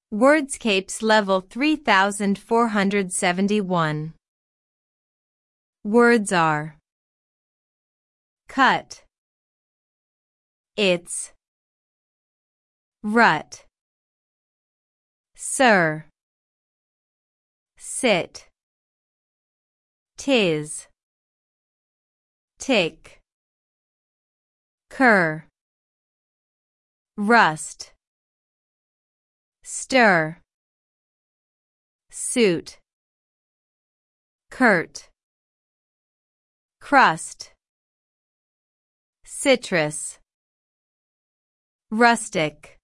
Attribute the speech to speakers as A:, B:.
A: Wordscapes level 3471. Words are cut, it's, rut, sir, sit, tis, tick, cur, rust, stir, suit, curt, crust, citrus, rustic.